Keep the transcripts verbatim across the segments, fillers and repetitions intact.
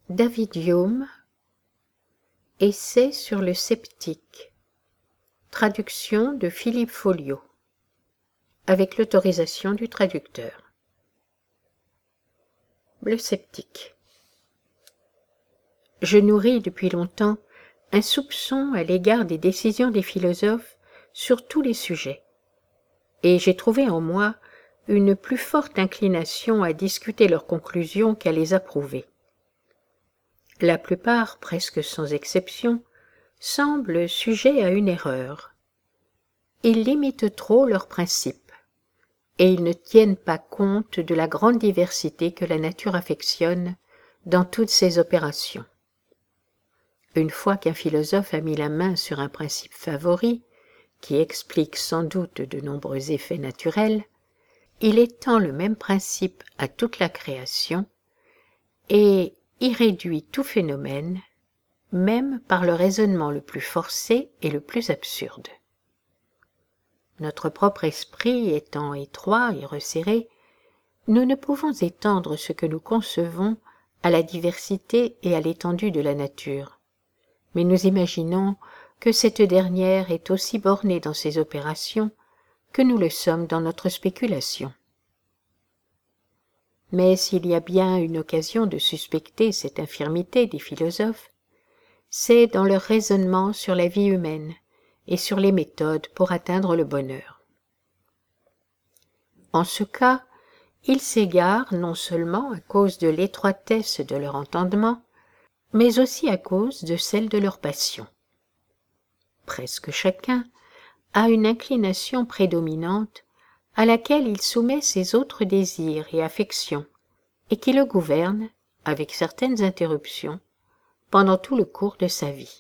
David Hume, Essai sur le sceptique, traduction de Philippe Folliot, avec l'autorisation du traducteur. Le sceptique. Je nourris depuis longtemps un soupçon à l'égard des décisions des philosophes sur tous les sujets, et j'ai trouvé en moi une plus forte inclination à discuter leurs conclusions qu'à les approuver. La plupart, presque sans exception, semblent sujets à une erreur. Ils limitent trop leurs principes, et ils ne tiennent pas compte de la grande diversité que la nature affectionne dans toutes ses opérations. Une fois qu'un philosophe a mis la main sur un principe favori, qui explique sans doute de nombreux effets naturels, il étend le même principe à toute la création et y réduit tout phénomène, même par le raisonnement le plus forcé et le plus absurde. Notre propre esprit étant étroit et resserré, nous ne pouvons étendre ce que nous concevons à la diversité et à l'étendue de la nature, mais nous imaginons que cette dernière est aussi bornée dans ses opérations que nous le sommes dans notre spéculation. Mais s'il y a bien une occasion de suspecter cette infirmité des philosophes, c'est dans leur raisonnement sur la vie humaine et sur les méthodes pour atteindre le bonheur. En ce cas, ils s'égarent non seulement à cause de l'étroitesse de leur entendement, mais aussi à cause de celle de leur passion. Presque chacun a une inclination prédominante à laquelle il soumet ses autres désirs et affections, et qui le gouverne, avec certaines interruptions, pendant tout le cours de sa vie.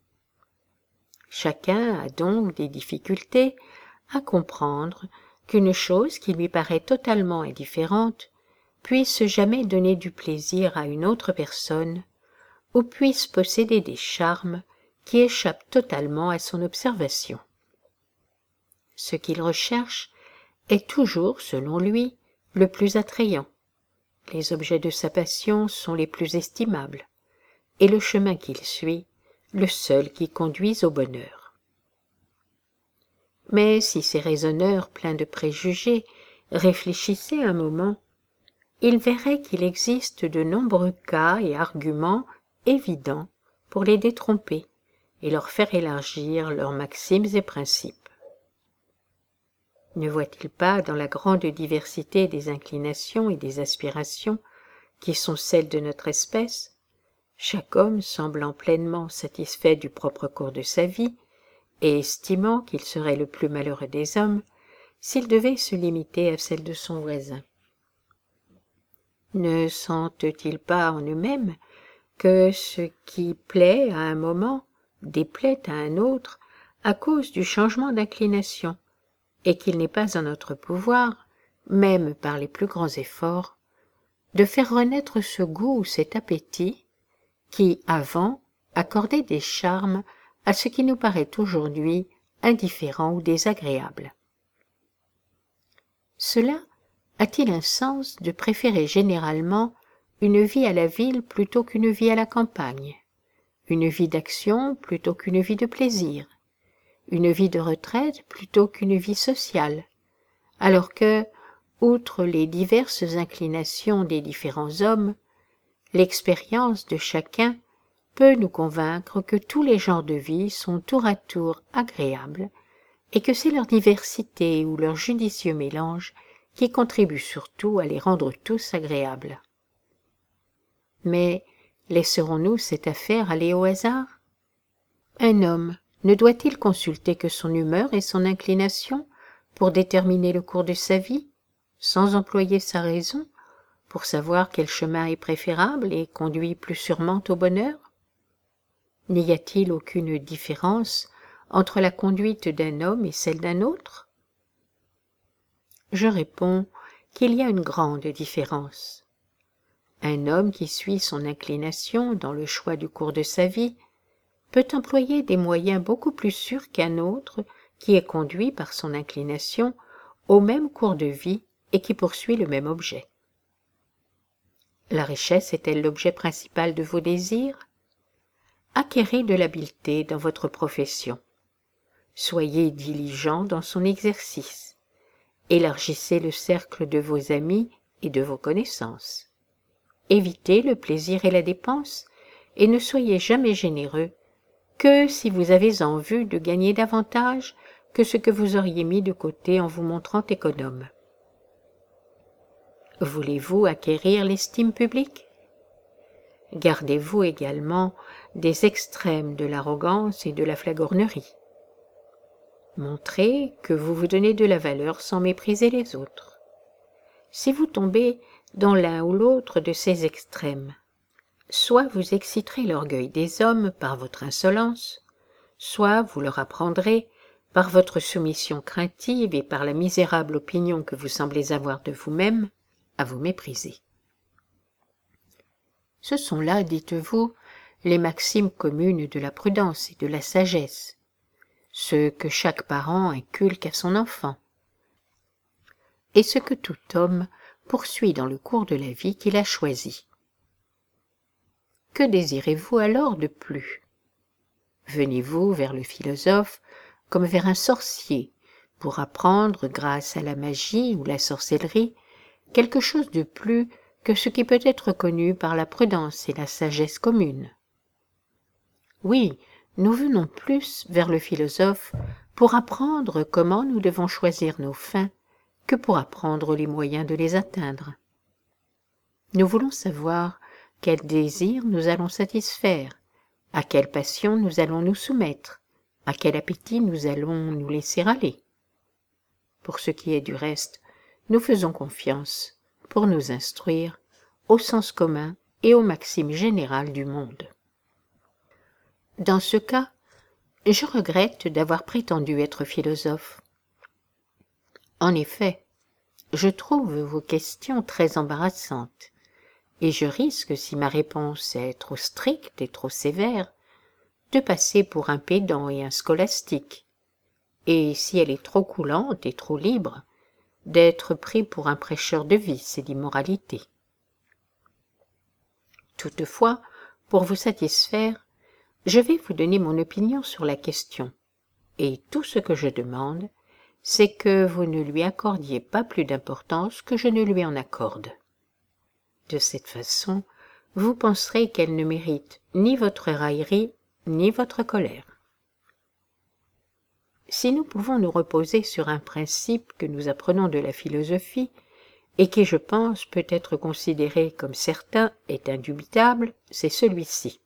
Chacun a donc des difficultés à comprendre qu'une chose qui lui paraît totalement indifférente puisse jamais donner du plaisir à une autre personne, ou puisse posséder des charmes qui échappent totalement à son observation. Ce qu'il recherche est toujours, selon lui, le plus attrayant. Les objets de sa passion sont les plus estimables, et le chemin qu'il suit, le seul qui conduise au bonheur. Mais si ces raisonneurs pleins de préjugés réfléchissaient un moment, ils verraient qu'il existe de nombreux cas et arguments évidents pour les détromper et leur faire élargir leurs maximes et principes. Ne voit-il pas dans la grande diversité des inclinations et des aspirations qui sont celles de notre espèce, chaque homme semblant pleinement satisfait du propre cours de sa vie et estimant qu'il serait le plus malheureux des hommes s'il devait se limiter à celle de son voisin? Ne sentent-ils pas en eux-mêmes que ce qui plaît à un moment déplaît à un autre à cause du changement d'inclination, et qu'il n'est pas en notre pouvoir, même par les plus grands efforts, de faire renaître ce goût ou cet appétit qui, avant, accordait des charmes à ce qui nous paraît aujourd'hui indifférent ou désagréable. Cela a-t-il un sens de préférer généralement une vie à la ville plutôt qu'une vie à la campagne, une vie d'action plutôt qu'une vie de plaisir, une vie de retraite plutôt qu'une vie sociale, alors que, outre les diverses inclinations des différents hommes, l'expérience de chacun peut nous convaincre que tous les genres de vie sont tour à tour agréables et que c'est leur diversité ou leur judicieux mélange qui contribue surtout à les rendre tous agréables. Mais laisserons-nous cette affaire aller au hasard? Un homme ne doit-il consulter que son humeur et son inclination pour déterminer le cours de sa vie, sans employer sa raison, pour savoir quel chemin est préférable et conduit plus sûrement au bonheur? N'y a-t-il aucune différence entre la conduite d'un homme et celle d'un autre? Je réponds qu'il y a une grande différence. Un homme qui suit son inclination dans le choix du cours de sa vie peut employer des moyens beaucoup plus sûrs qu'un autre qui est conduit par son inclination au même cours de vie et qui poursuit le même objet. La richesse est-elle l'objet principal de vos désirs? Acquérez de l'habileté dans votre profession. Soyez diligent dans son exercice. Élargissez le cercle de vos amis et de vos connaissances. Évitez le plaisir et la dépense, et ne soyez jamais généreux que si vous avez en vue de gagner davantage que ce que vous auriez mis de côté en vous montrant économe. Voulez-vous acquérir l'estime publique? Gardez-vous également des extrêmes de l'arrogance et de la flagornerie. Montrez que vous vous donnez de la valeur sans mépriser les autres. Si vous tombez dans l'un ou l'autre de ces extrêmes, soit vous exciterez l'orgueil des hommes par votre insolence, soit vous leur apprendrez, par votre soumission craintive et par la misérable opinion que vous semblez avoir de vous-même, à vous mépriser. Ce sont là, dites-vous, les maximes communes de la prudence et de la sagesse, ce que chaque parent inculque à son enfant, et ce que tout homme poursuit dans le cours de la vie qu'il a choisi. Que désirez-vous alors de plus? Venez-vous vers le philosophe comme vers un sorcier pour apprendre, grâce à la magie ou la sorcellerie, quelque chose de plus que ce qui peut être connu par la prudence et la sagesse commune? Oui, nous venons plus vers le philosophe pour apprendre comment nous devons choisir nos fins que pour apprendre les moyens de les atteindre. Nous voulons savoir quel désir nous allons satisfaire, à quelle passion nous allons nous soumettre, à quel appétit nous allons nous laisser aller. Pour ce qui est du reste, nous faisons confiance, pour nous instruire, au sens commun et aux maximes générales du monde. Dans ce cas, je regrette d'avoir prétendu être philosophe. En effet, je trouve vos questions très embarrassantes, et je risque, si ma réponse est trop stricte et trop sévère, de passer pour un pédant et un scolastique, et si elle est trop coulante et trop libre, d'être pris pour un prêcheur de vice et d'immoralité. Toutefois, pour vous satisfaire, je vais vous donner mon opinion sur la question, et tout ce que je demande, c'est que vous ne lui accordiez pas plus d'importance que je ne lui en accorde. De cette façon, vous penserez qu'elle ne mérite ni votre raillerie, ni votre colère. Si nous pouvons nous reposer sur un principe que nous apprenons de la philosophie, et qui, je pense, peut être considéré comme certain et indubitable, c'est celui-ci.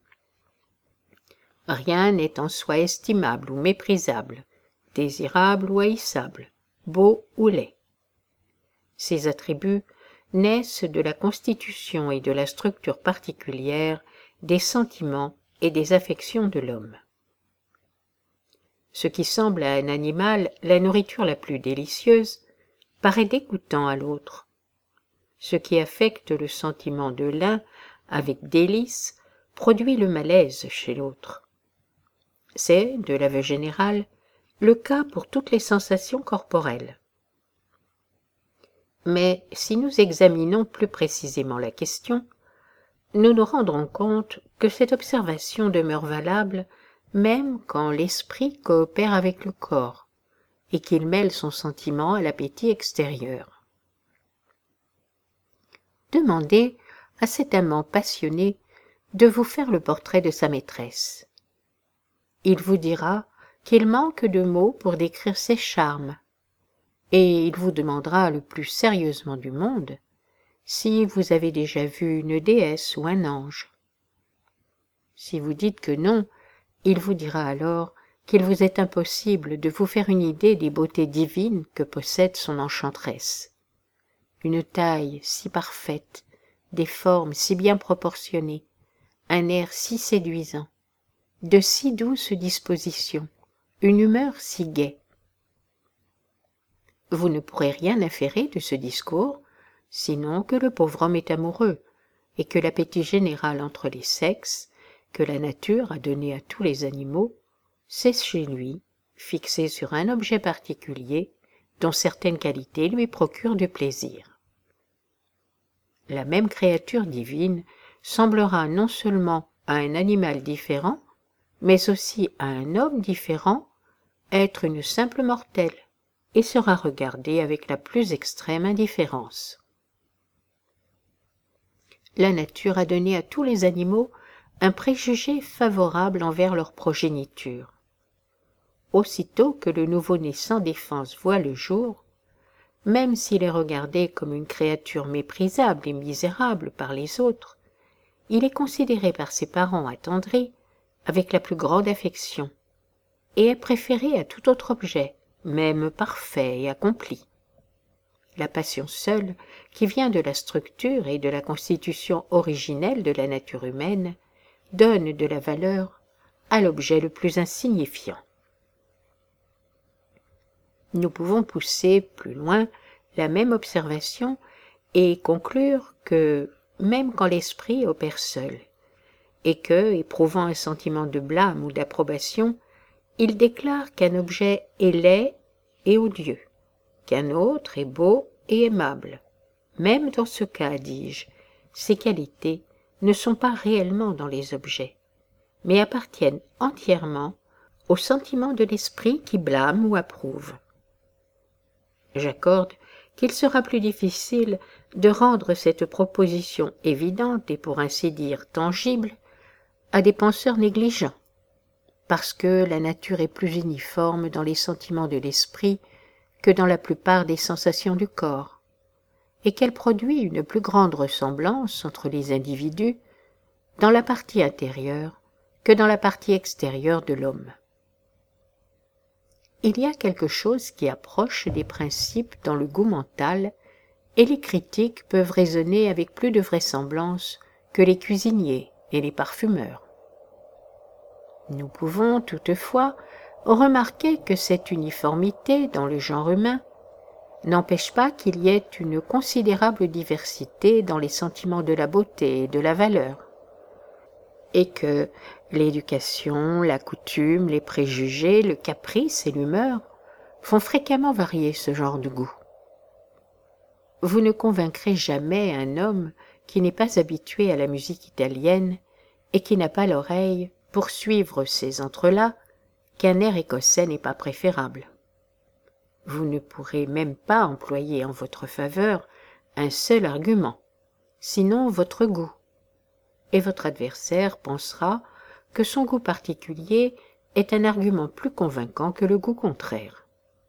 Rien n'est en soi estimable ou méprisable, désirable ou haïssable, beau ou laid. Ces attributs naissent de la constitution et de la structure particulière des sentiments et des affections de l'homme. Ce qui semble à un animal la nourriture la plus délicieuse paraît dégoûtant à l'autre. Ce qui affecte le sentiment de l'un avec délice produit le malaise chez l'autre. C'est, de l'aveu général, le cas pour toutes les sensations corporelles. Mais si nous examinons plus précisément la question, nous nous rendrons compte que cette observation demeure valable même quand l'esprit coopère avec le corps, et qu'il mêle son sentiment à l'appétit extérieur. Demandez à cet amant passionné de vous faire le portrait de sa maîtresse. Il vous dira qu'il manque de mots pour décrire ses charmes, et il vous demandera le plus sérieusement du monde si vous avez déjà vu une déesse ou un ange. Si vous dites que non, il vous dira alors qu'il vous est impossible de vous faire une idée des beautés divines que possède son enchanteresse. Une taille si parfaite, des formes si bien proportionnées, un air si séduisant, de si douces dispositions, une humeur si gaie. Vous ne pourrez rien inférer de ce discours, sinon que le pauvre homme est amoureux, et que l'appétit général entre les sexes, que la nature a donné à tous les animaux, c'est chez lui, fixé sur un objet particulier, dont certaines qualités lui procurent du plaisir. la même créature divine semblera non seulement à un animal différent, mais aussi à un homme différent, être une simple mortelle, et sera regardée avec la plus extrême indifférence. La nature a donné à tous les animaux un préjugé favorable envers leur progéniture. Aussitôt que le nouveau-né sans défense voit le jour, même s'il est regardé comme une créature méprisable et misérable par les autres, il est considéré par ses parents attendris avec la plus grande affection, et est préféré à tout autre objet, même parfait et accompli. La passion seule, qui vient de la structure et de la constitution originelle de la nature humaine, donne de la valeur à l'objet le plus insignifiant. Nous pouvons pousser plus loin la même observation et conclure que, même quand l'esprit opère seul, et que, éprouvant un sentiment de blâme ou d'approbation, il déclare qu'un objet est laid et odieux, qu'un autre est beau et aimable. Même dans ce cas, dis-je, ces qualités ne sont pas réellement dans les objets, mais appartiennent entièrement au sentiment de l'esprit qui blâme ou approuve. J'accorde qu'il sera plus difficile de rendre cette proposition évidente et pour ainsi dire tangible à des penseurs négligents, parce que la nature est plus uniforme dans les sentiments de l'esprit que dans la plupart des sensations du corps, et qu'elle produit une plus grande ressemblance entre les individus dans la partie intérieure que dans la partie extérieure de l'homme. Il y a quelque chose qui approche des principes dans le goût mental, et les critiques peuvent raisonner avec plus de vraisemblance que les cuisiniers et les parfumeurs. Nous pouvons toutefois remarquer que cette uniformité dans le genre humain n'empêche pas qu'il y ait une considérable diversité dans les sentiments de la beauté et de la valeur, et que l'éducation, la coutume, les préjugés, le caprice et l'humeur font fréquemment varier ce genre de goût. Vous ne convaincrez jamais un homme qui n'est pas habitué à la musique italienne et qui n'a pas l'oreille pour suivre ces entrelacs qu'un air écossais n'est pas préférable. Vous ne pourrez même pas employer en votre faveur un seul argument, sinon votre goût, et votre adversaire pensera que son goût particulier est un argument plus convaincant que le goût contraire.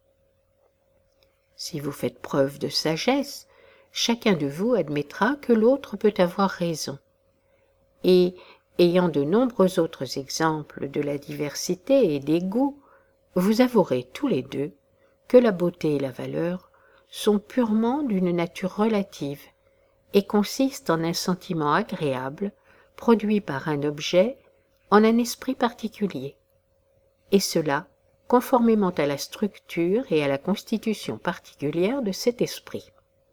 Si vous faites preuve de sagesse, chacun de vous admettra que l'autre peut avoir raison, et, ayant de nombreux autres exemples de la diversité et des goûts, vous avouerez tous les deux que la beauté et la valeur sont purement d'une nature relative et consistent en un sentiment agréable produit par un objet en un esprit particulier, et cela conformément à la structure et à la constitution particulière de cet esprit.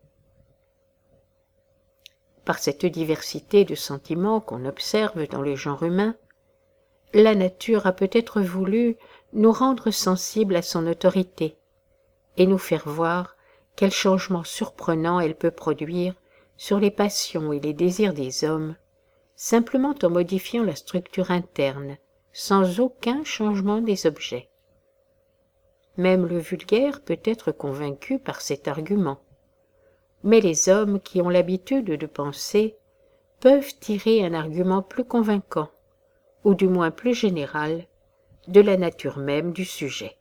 Par cette diversité de sentiments qu'on observe dans le genre humain, la nature a peut-être voulu nous rendre sensibles à son autorité et nous faire voir quels changements surprenants elle peut produire sur les passions et les désirs des hommes, simplement en modifiant la structure interne, sans aucun changement des objets. Même le vulgaire peut être convaincu par cet argument, mais les hommes qui ont l'habitude de penser peuvent tirer un argument plus convaincant, ou du moins plus général, de la nature même du sujet.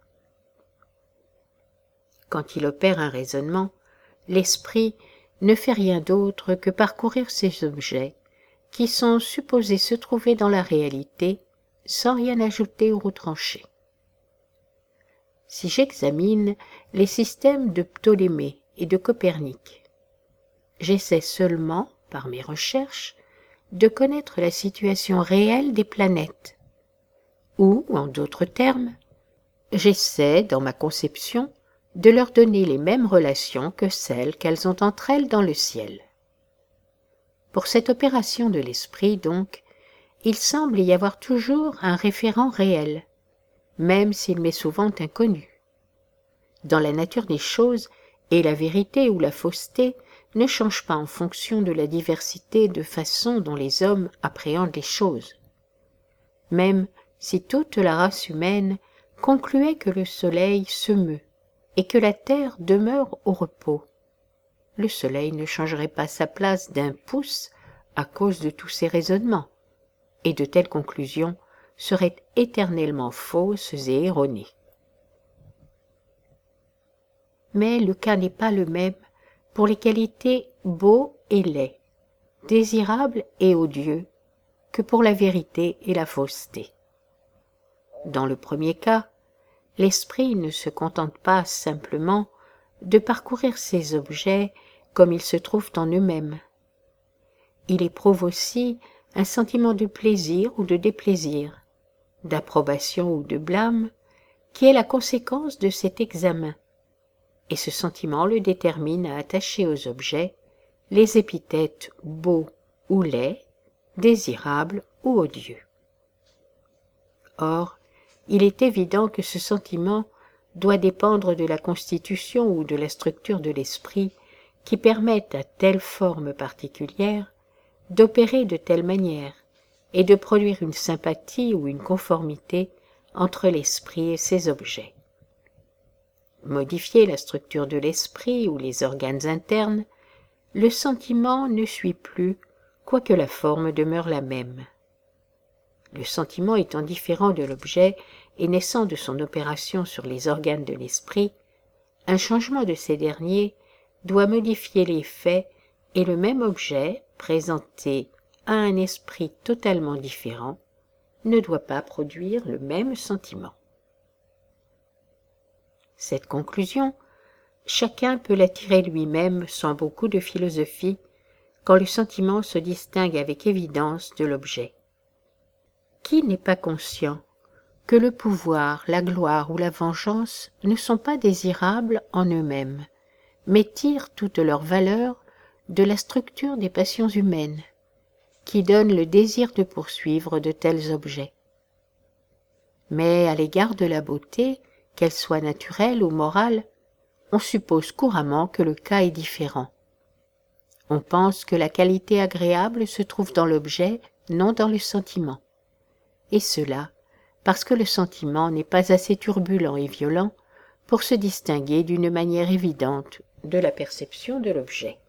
Quand il opère un raisonnement, l'esprit ne fait rien d'autre que parcourir ces objets qui sont supposés se trouver dans la réalité sans rien ajouter ou retrancher. Si j'examine les systèmes de Ptolémée et de Copernic, j'essaie seulement, par mes recherches, de connaître la situation réelle des planètes, ou, en d'autres termes, j'essaie, dans ma conception, de leur donner les mêmes relations que celles qu'elles ont entre elles dans le ciel. Pour cette opération de l'esprit, donc, il semble y avoir toujours un référent réel, même s'il m'est souvent inconnu. Dans la nature des choses, et la vérité ou la fausseté ne change pas en fonction de la diversité de façon dont les hommes appréhendent les choses. Même si toute la race humaine concluait que le soleil se meut et que la terre demeure au repos, le soleil ne changerait pas sa place d'un pouce à cause de tous ces raisonnements, et de telles conclusions seraient éternellement fausses et erronées. Mais le cas n'est pas le même pour les qualités beau et laid, désirable et odieux, que pour la vérité et la fausseté. Dans le premier cas, l'esprit ne se contente pas simplement de parcourir ces objets comme ils se trouvent en eux-mêmes. Il éprouve aussi un sentiment de plaisir ou de déplaisir, d'approbation ou de blâme, qui est la conséquence de cet examen, et ce sentiment le détermine à attacher aux objets les épithètes beau ou laid, désirable ou odieux. Or, il est évident que ce sentiment doit dépendre de la constitution ou de la structure de l'esprit qui permettent à telle forme particulière d'opérer de telle manière et de produire une sympathie ou une conformité entre l'esprit et ses objets. Modifier la structure de l'esprit ou les organes internes, le sentiment ne suit plus, quoique la forme demeure la même. Le sentiment étant différent de l'objet et naissant de son opération sur les organes de l'esprit, un changement de ces derniers doit modifier les faits et le même objet, présenté à un esprit totalement différent, ne doit pas produire le même sentiment. Cette conclusion, chacun peut la tirer lui-même sans beaucoup de philosophie, quand le sentiment se distingue avec évidence de l'objet. Qui n'est pas conscient que le pouvoir, la gloire ou la vengeance ne sont pas désirables en eux-mêmes, mais tirent toute leur valeur de la structure des passions humaines, qui donne le désir de poursuivre de tels objets. Mais à l'égard de la beauté, qu'elle soit naturelle ou morale, on suppose couramment que le cas est différent. On pense que la qualité agréable se trouve dans l'objet, non dans le sentiment. Et cela parce que le sentiment n'est pas assez turbulent et violent pour se distinguer d'une manière évidente de la perception de l'objet.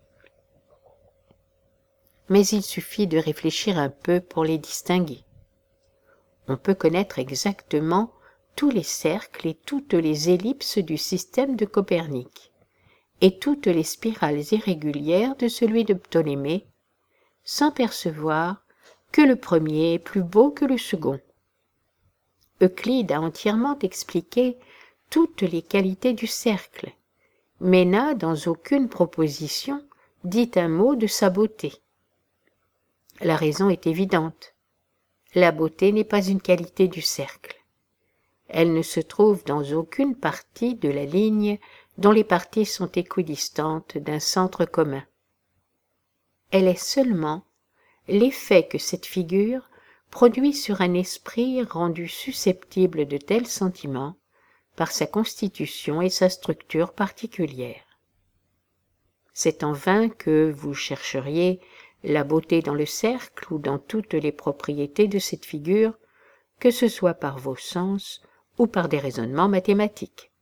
Mais il suffit de réfléchir un peu pour les distinguer. On peut connaître exactement tous les cercles et toutes les ellipses du système de Copernic, et toutes les spirales irrégulières de celui de Ptolémée, sans percevoir que le premier est plus beau que le second. Euclide a entièrement expliqué toutes les qualités du cercle, mais n'a dans aucune proposition dit un mot de sa beauté. La raison est évidente. La beauté n'est pas une qualité du cercle. Elle ne se trouve dans aucune partie de la ligne dont les parties sont équidistantes d'un centre commun. Elle est seulement l'effet que cette figure produit sur un esprit rendu susceptible de tels sentiments par sa constitution et sa structure particulière. C'est en vain que vous chercheriez la beauté dans le cercle ou dans toutes les propriétés de cette figure, que ce soit par vos sens ou par des raisonnements mathématiques.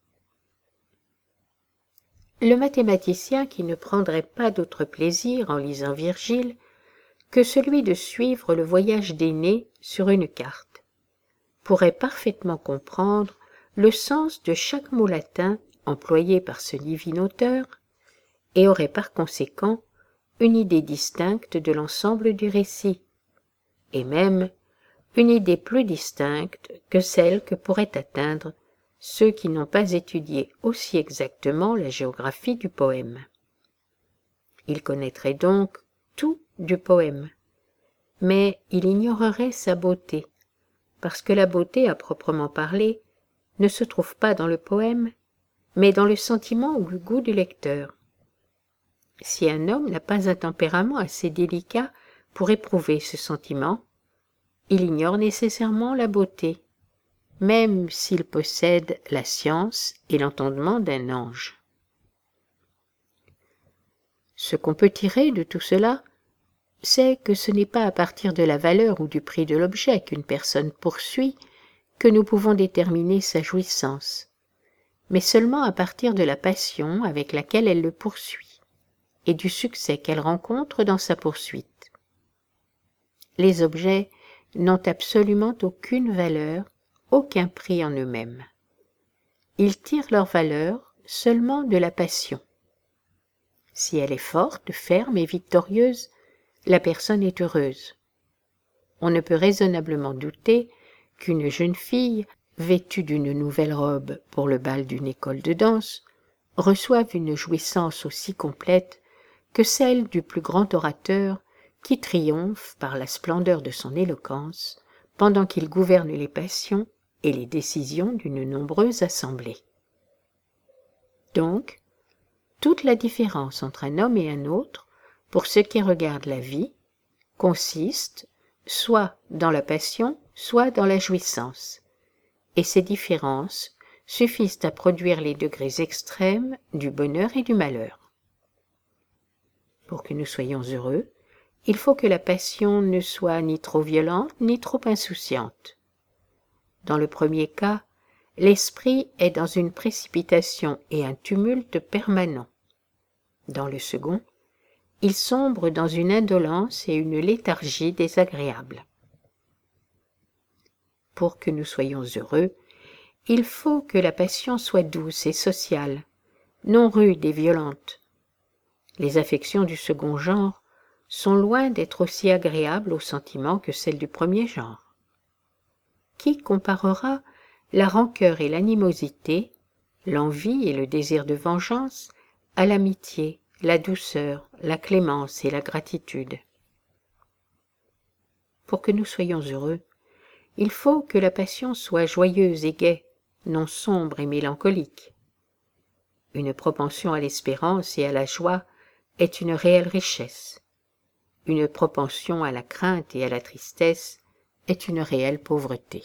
Le mathématicien qui ne prendrait pas d'autre plaisir en lisant Virgile que celui de suivre le voyage d'Énée sur une carte, pourrait parfaitement comprendre le sens de chaque mot latin employé par ce divin auteur, et aurait par conséquent une idée distincte de l'ensemble du récit, et même une idée plus distincte que celle que pourraient atteindre ceux qui n'ont pas étudié aussi exactement la géographie du poème. Il connaîtrait donc tout du poème, mais il ignorerait sa beauté, parce que la beauté à proprement parler ne se trouve pas dans le poème, mais dans le sentiment ou le goût du lecteur. Si un homme n'a pas un tempérament assez délicat pour éprouver ce sentiment, il ignore nécessairement la beauté, même s'il possède la science et l'entendement d'un ange. Ce qu'on peut tirer de tout cela, c'est que ce n'est pas à partir de la valeur ou du prix de l'objet qu'une personne poursuit que nous pouvons déterminer sa jouissance, mais seulement à partir de la passion avec laquelle elle le poursuit, et du succès qu'elle rencontre dans sa poursuite. Les objets n'ont absolument aucune valeur, aucun prix en eux-mêmes. Ils tirent leur valeur seulement de la passion. Si elle est forte, ferme et victorieuse, la personne est heureuse. On ne peut raisonnablement douter qu'une jeune fille, vêtue d'une nouvelle robe pour le bal d'une école de danse, reçoive une jouissance aussi complète que celle du plus grand orateur qui triomphe par la splendeur de son éloquence pendant qu'il gouverne les passions et les décisions d'une nombreuse assemblée. Donc, toute la différence entre un homme et un autre, pour ce qui regarde la vie, consiste soit dans la passion, soit dans la jouissance, et ces différences suffisent à produire les degrés extrêmes du bonheur et du malheur. Pour que nous soyons heureux, il faut que la passion ne soit ni trop violente ni trop insouciante. Dans le premier cas, l'esprit est dans une précipitation et un tumulte permanent. Dans le second, il sombre dans une indolence et une léthargie désagréables. Pour que nous soyons heureux, il faut que la passion soit douce et sociale, non rude et violente. Les affections du second genre sont loin d'être aussi agréables aux sentiments que celles du premier genre. Qui comparera la rancœur et l'animosité, l'envie et le désir de vengeance à l'amitié, la douceur, la clémence et la gratitude? Pour que nous soyons heureux, il faut que la passion soit joyeuse et gaie, non sombre et mélancolique. Une propension à l'espérance et à la joie est une réelle richesse. Une propension à la crainte et à la tristesse est une réelle pauvreté.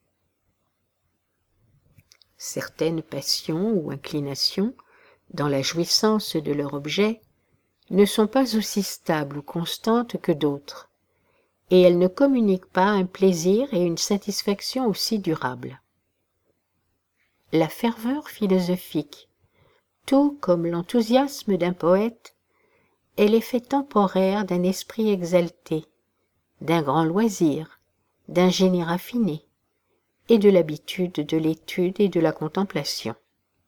Certaines passions ou inclinations, dans la jouissance de leur objet, ne sont pas aussi stables ou constantes que d'autres, et elles ne communiquent pas un plaisir et une satisfaction aussi durables. La ferveur philosophique, tout comme l'enthousiasme d'un poète, est l'effet temporaire d'un esprit exalté, d'un grand loisir, d'un génie raffiné, et de l'habitude de l'étude et de la contemplation.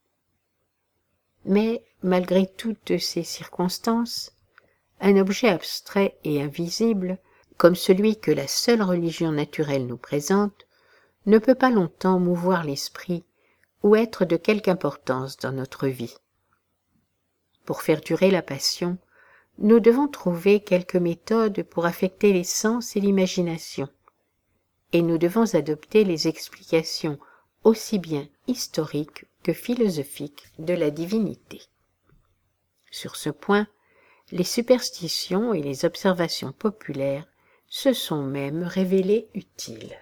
Mais, malgré toutes ces circonstances, un objet abstrait et invisible, comme celui que la seule religion naturelle nous présente, ne peut pas longtemps mouvoir l'esprit ou être de quelque importance dans notre vie. Pour faire durer la passion, nous devons trouver quelques méthodes pour affecter les sens et l'imagination, et nous devons adopter les explications aussi bien historiques que philosophiques de la divinité. Sur ce point, les superstitions et les observations populaires se sont même révélées utiles.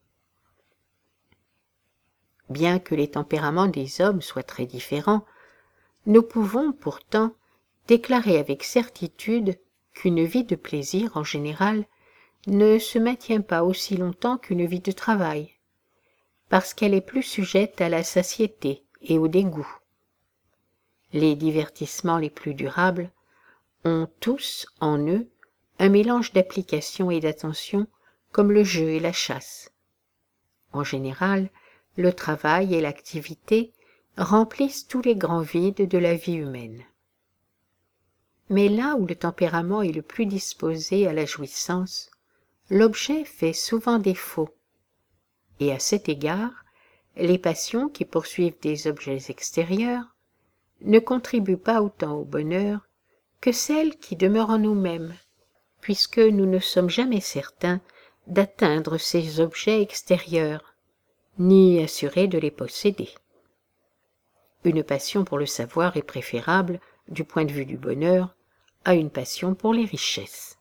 Bien que les tempéraments des hommes soient très différents, nous pouvons pourtant déclarer avec certitude qu'une vie de plaisir en général ne se maintient pas aussi longtemps qu'une vie de travail, parce qu'elle est plus sujette à la satiété et au dégoût. Les divertissements les plus durables ont tous en eux un mélange d'application et d'attention comme le jeu et la chasse. En général, le travail et l'activité remplissent tous les grands vides de la vie humaine. Mais là où le tempérament est le plus disposé à la jouissance, l'objet fait souvent défaut, et à cet égard, les passions qui poursuivent des objets extérieurs ne contribuent pas autant au bonheur que celles qui demeurent en nous-mêmes, puisque nous ne sommes jamais certains d'atteindre ces objets extérieurs, ni assurés de les posséder. Une passion pour le savoir est préférable, du point de vue du bonheur, à une passion pour les richesses.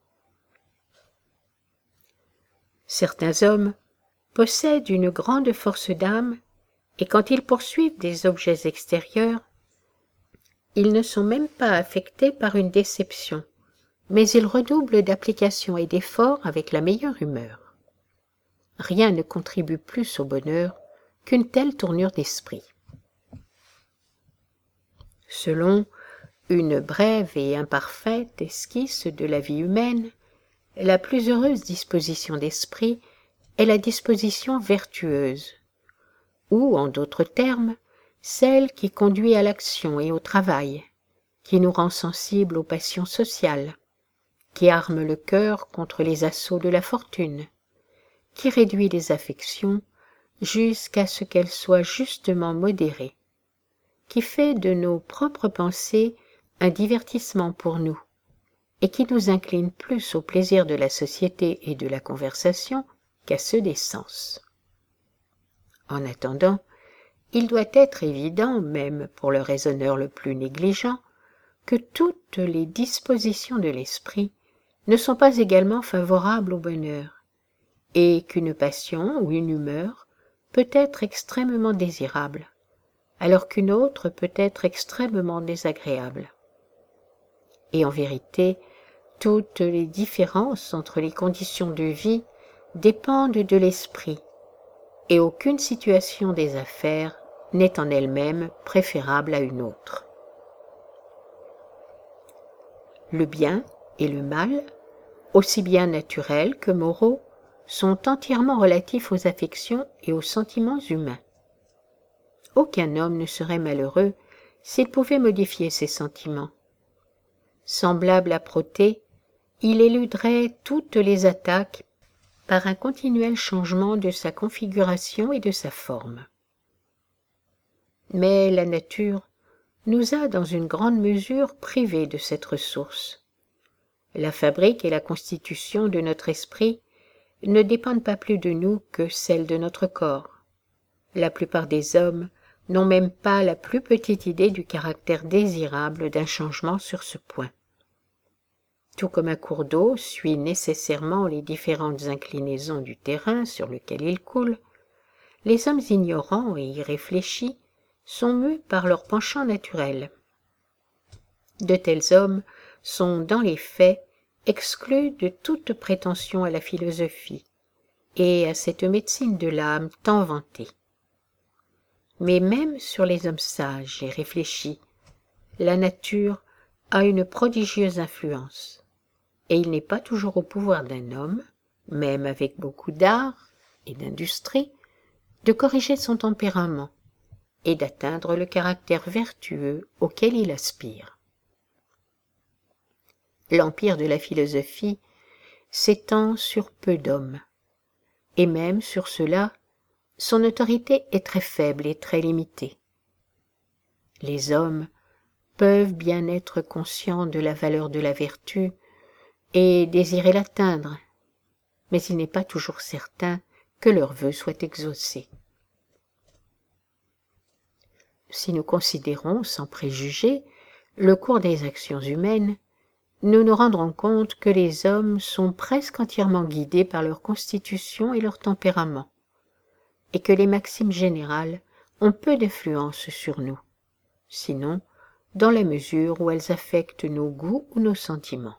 Certains hommes possèdent une grande force d'âme, et quand ils poursuivent des objets extérieurs, Ils ne sont même pas affectés par une déception, mais ils redoublent d'application et d'efforts avec la meilleure humeur. Rien ne contribue plus au bonheur qu'une telle tournure d'esprit. Selon une brève et imparfaite esquisse de la vie humaine, la plus heureuse disposition d'esprit est la disposition vertueuse, ou, en d'autres termes, celle qui conduit à l'action et au travail, qui nous rend sensibles aux passions sociales, qui arme le cœur contre les assauts de la fortune, qui réduit les affections jusqu'à ce qu'elles soient justement modérées, qui fait de nos propres pensées un divertissement pour nous, et qui nous incline plus au plaisir de la société et de la conversation qu'à ceux des sens. En attendant, il doit être évident, même pour le raisonneur le plus négligent, que toutes les dispositions de l'esprit ne sont pas également favorables au bonheur, et qu'une passion ou une humeur peut être extrêmement désirable, alors qu'une autre peut être extrêmement désagréable. Et en vérité, toutes les différences entre les conditions de vie dépendent de l'esprit, et aucune situation des affaires n'est en elle-même préférable à une autre. Le bien et le mal, aussi bien naturels que moraux, sont entièrement relatifs aux affections et aux sentiments humains. Aucun homme ne serait malheureux s'il pouvait modifier ses sentiments. Semblable à Proté, il éluderait toutes les attaques par un continuel changement de sa configuration et de sa forme. Mais la nature nous a dans une grande mesure privés de cette ressource. La fabrique et la constitution de notre esprit ne dépendent pas plus de nous que celles de notre corps. La plupart des hommes n'ont même pas la plus petite idée du caractère désirable d'un changement sur ce point. Tout comme un cours d'eau suit nécessairement les différentes inclinaisons du terrain sur lequel il coule, les hommes ignorants et irréfléchis sont mus par leur penchant naturel. De tels hommes sont, dans les faits, exclus de toute prétention à la philosophie et à cette médecine de l'âme tant vantée. Mais même sur les hommes sages et réfléchis, la nature a une prodigieuse influence, et il n'est pas toujours au pouvoir d'un homme, même avec beaucoup d'art et d'industrie, de corriger son tempérament et d'atteindre le caractère vertueux auquel il aspire. L'empire de la philosophie s'étend sur peu d'hommes, et même sur ceux-là, son autorité est très faible et très limitée. Les hommes peuvent bien être conscients de la valeur de la vertu et désirer l'atteindre, mais il n'est pas toujours certain que leur vœu soit exaucé. Si nous considérons sans préjugés le cours des actions humaines, nous nous rendrons compte que les hommes sont presque entièrement guidés par leur constitution et leur tempérament, et que les maximes générales ont peu d'influence sur nous, sinon dans la mesure où elles affectent nos goûts ou nos sentiments.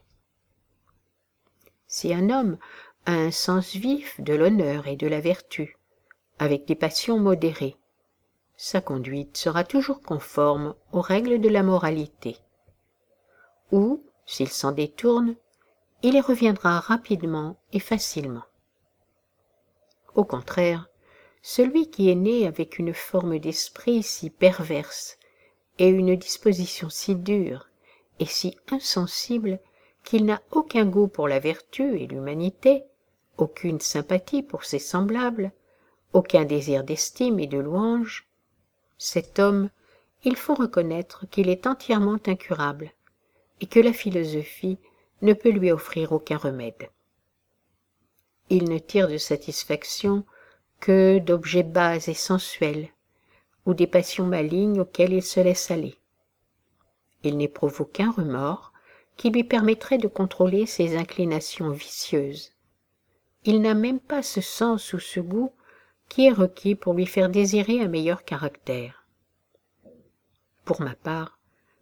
Si un homme a un sens vif de l'honneur et de la vertu, avec des passions modérées, sa conduite sera toujours conforme aux règles de la moralité. Ou, s'il s'en détourne, il y reviendra rapidement et facilement. Au contraire, celui qui est né avec une forme d'esprit si perverse et une disposition si dure et si insensible qu'il n'a aucun goût pour la vertu et l'humanité, aucune sympathie pour ses semblables, aucun désir d'estime et de louange, cet homme, il faut reconnaître qu'il est entièrement incurable et que la philosophie ne peut lui offrir aucun remède. Il ne tire de satisfaction que d'objets bas et sensuels, ou des passions malignes auxquelles il se laisse aller. Il n'éprouve aucun remords qui lui permettrait de contrôler ses inclinations vicieuses. Il n'a même pas ce sens ou ce goût qui est requis pour lui faire désirer un meilleur caractère. Pour ma part,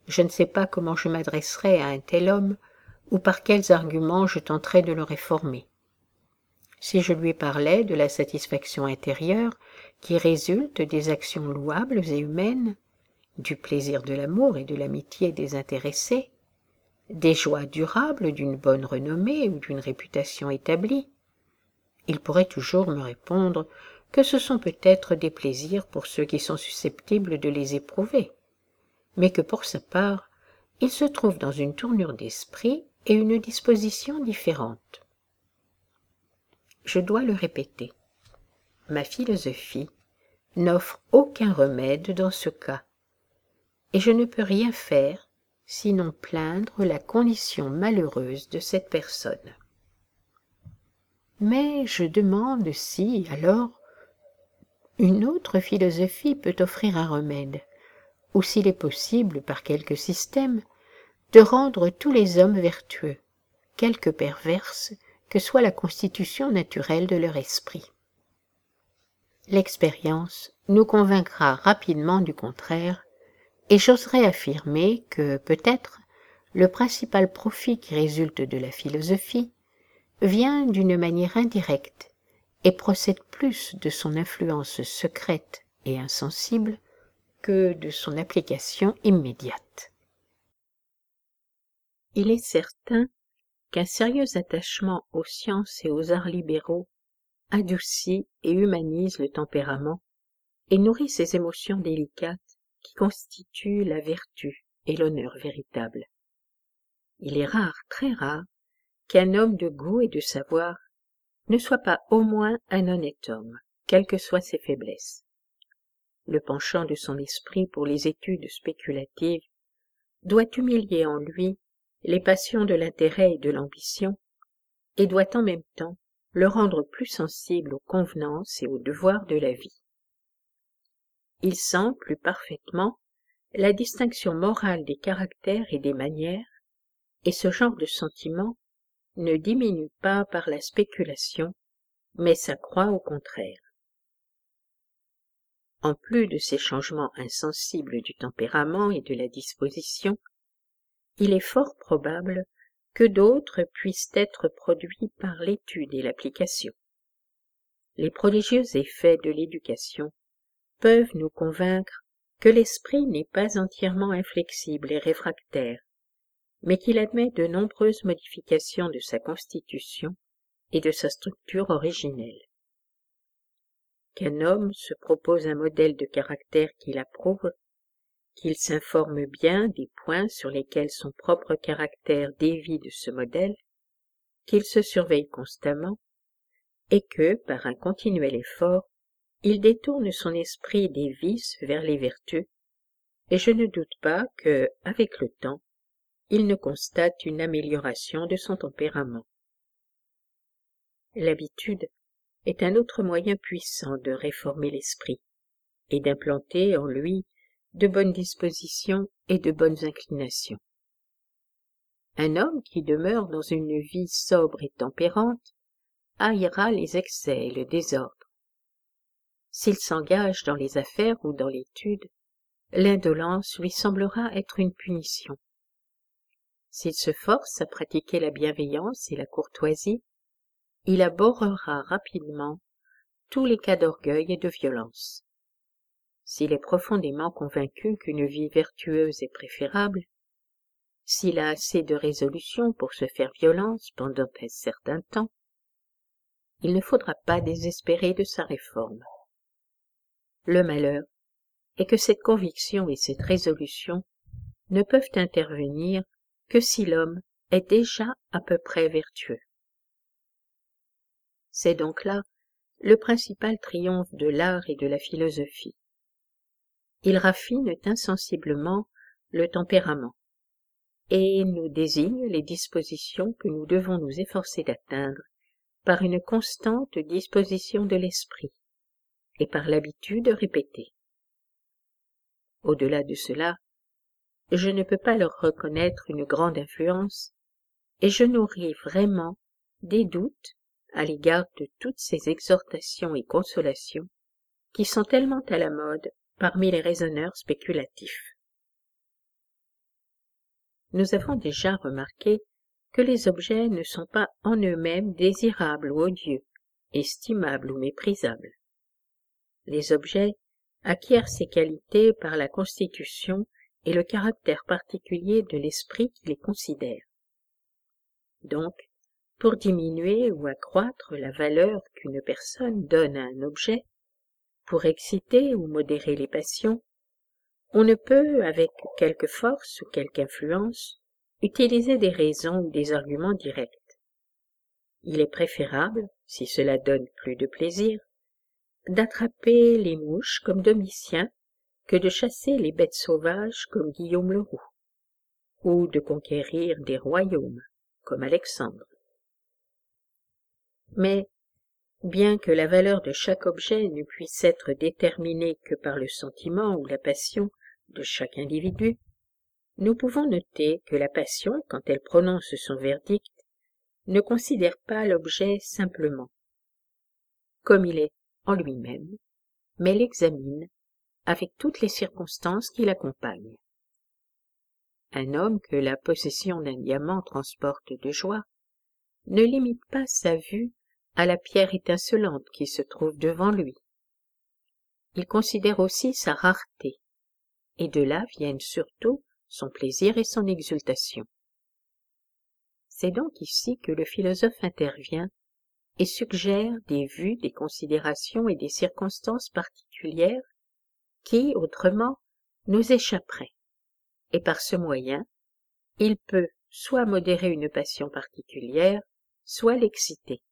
je ne sais pas comment je m'adresserai à un tel homme, ou par quels arguments je tenterai de le réformer. Si je lui parlais de la satisfaction intérieure qui résulte des actions louables et humaines, du plaisir de l'amour et de l'amitié désintéressée, des joies durables d'une bonne renommée ou d'une réputation établie, il pourrait toujours me répondre que ce sont peut-être des plaisirs pour ceux qui sont susceptibles de les éprouver, mais que pour sa part, il se trouve dans une tournure d'esprit et une disposition différentes. Je dois le répéter, ma philosophie n'offre aucun remède dans ce cas, et je ne peux rien faire sinon plaindre la condition malheureuse de cette personne. Mais je demande si, alors, une autre philosophie peut offrir un remède, ou s'il est possible, par quelque système, de rendre tous les hommes vertueux, quelque perverse que soit la constitution naturelle de leur esprit. L'expérience nous convaincra rapidement du contraire, et j'oserais affirmer que, peut-être, le principal profit qui résulte de la philosophie vient d'une manière indirecte et procède plus de son influence secrète et insensible que de son application immédiate. Il est certain qu'un sérieux attachement aux sciences et aux arts libéraux adoucit et humanise le tempérament et nourrit ces émotions délicates qui constituent la vertu et l'honneur véritable. Il est rare, très rare, qu'un homme de goût et de savoir ne soit pas au moins un honnête homme, quelles que soient ses faiblesses. Le penchant de son esprit pour les études spéculatives doit humilier en lui les passions de l'intérêt et de l'ambition, et doit en même temps le rendre plus sensible aux convenances et aux devoirs de la vie. Il sent plus parfaitement la distinction morale des caractères et des manières, et ce genre de sentiment ne diminue pas par la spéculation, mais s'accroît au contraire. En plus de ces changements insensibles du tempérament et de la disposition, il est fort probable que d'autres puissent être produits par l'étude et l'application. Les prodigieux effets de l'éducation peuvent nous convaincre que l'esprit n'est pas entièrement inflexible et réfractaire, mais qu'il admet de nombreuses modifications de sa constitution et de sa structure originelle. Qu'un homme se propose un modèle de caractère qu'il approuve, qu'il s'informe bien des points sur lesquels son propre caractère dévie de ce modèle, qu'il se surveille constamment, et que, par un continuel effort, il détourne son esprit des vices vers les vertus, et je ne doute pas que, avec le temps, il ne constate une amélioration de son tempérament. L'habitude est un autre moyen puissant de réformer l'esprit, et d'implanter en lui de bonnes dispositions et de bonnes inclinations. Un homme qui demeure dans une vie sobre et tempérante haïra les excès et le désordre. S'il s'engage dans les affaires ou dans l'étude, l'indolence lui semblera être une punition. S'il se force à pratiquer la bienveillance et la courtoisie, il abhorrera rapidement tous les cas d'orgueil et de violence. S'il est profondément convaincu qu'une vie vertueuse est préférable, s'il a assez de résolution pour se faire violence pendant un certain temps, il ne faudra pas désespérer de sa réforme. Le malheur est que cette conviction et cette résolution ne peuvent intervenir que si l'homme est déjà à peu près vertueux. C'est donc là le principal triomphe de l'art et de la philosophie. Ils raffinent insensiblement le tempérament et nous désignent les dispositions que nous devons nous efforcer d'atteindre par une constante disposition de l'esprit et par l'habitude répétée. Au-delà de cela, je ne peux pas leur reconnaître une grande influence, et je nourris vraiment des doutes à l'égard de toutes ces exhortations et consolations qui sont tellement à la mode parmi les raisonneurs spéculatifs. nous avons déjà remarqué que les objets ne sont pas en eux-mêmes désirables ou odieux, estimables ou méprisables. Les objets acquièrent ces qualités par la constitution et le caractère particulier de l'esprit qui les considère. Donc, pour diminuer ou accroître la valeur qu'une personne donne à un objet, pour exciter ou modérer les passions, on ne peut, avec quelque force ou quelque influence, utiliser des raisons ou des arguments directs. Il est préférable, si cela donne plus de plaisir, d'attraper les mouches comme Domitien que de chasser les bêtes sauvages comme Guillaume le Roux, ou de conquérir des royaumes comme Alexandre. Mais, bien que la valeur de chaque objet ne puisse être déterminée que par le sentiment ou la passion de chaque individu, nous pouvons noter que la passion, quand elle prononce son verdict, ne considère pas l'objet simplement, comme il est en lui-même, mais l'examine avec toutes les circonstances qui l'accompagnent. Un homme que la possession d'un diamant transporte de joie ne limite pas sa vue à la pierre étincelante qui se trouve devant lui. Il considère aussi sa rareté, et de là viennent surtout son plaisir et son exultation. C'est donc ici que le philosophe intervient et suggère des vues, des considérations et des circonstances particulières qui, autrement, nous échapperaient, et par ce moyen, il peut soit modérer une passion particulière, soit l'exciter.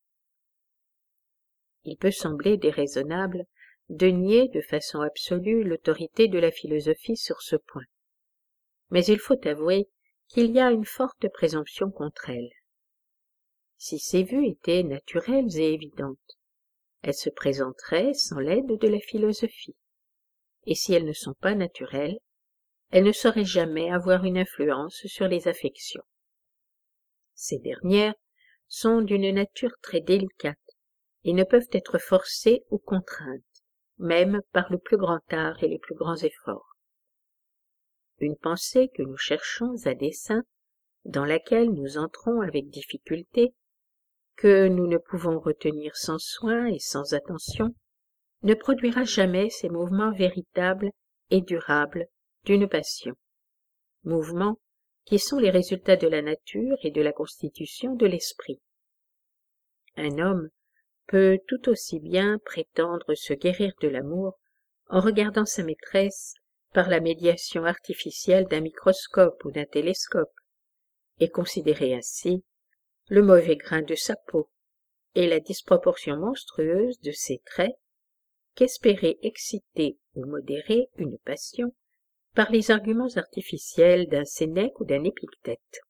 Il peut sembler déraisonnable de nier de façon absolue l'autorité de la philosophie sur ce point, mais il faut avouer qu'il y a une forte présomption contre elle. Si ces vues étaient naturelles et évidentes, elles se présenteraient sans l'aide de la philosophie, et si elles ne sont pas naturelles, elles ne sauraient jamais avoir une influence sur les affections. Ces dernières sont d'une nature très délicate et ne peuvent être forcées ou contraintes, même par le plus grand art et les plus grands efforts. Une pensée que nous cherchons à dessein, dans laquelle nous entrons avec difficulté, que nous ne pouvons retenir sans soin et sans attention, ne produira jamais ces mouvements véritables et durables d'une passion, mouvements qui sont les résultats de la nature et de la constitution de l'esprit. Un homme peut tout aussi bien prétendre se guérir de l'amour en regardant sa maîtresse par la médiation artificielle d'un microscope ou d'un télescope, et considérer ainsi le mauvais grain de sa peau et la disproportion monstrueuse de ses traits, qu'espérer exciter ou modérer une passion par les arguments artificiels d'un Sénèque ou d'un Épictète.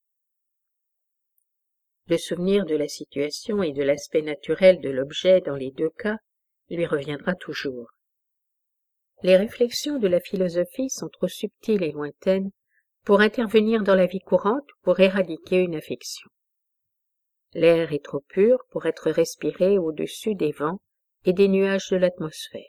Le souvenir de la situation et de l'aspect naturel de l'objet dans les deux cas lui reviendra toujours. Les réflexions de la philosophie sont trop subtiles et lointaines pour intervenir dans la vie courante ou pour éradiquer une affection. L'air est trop pur pour être respiré au-dessus des vents et des nuages de l'atmosphère.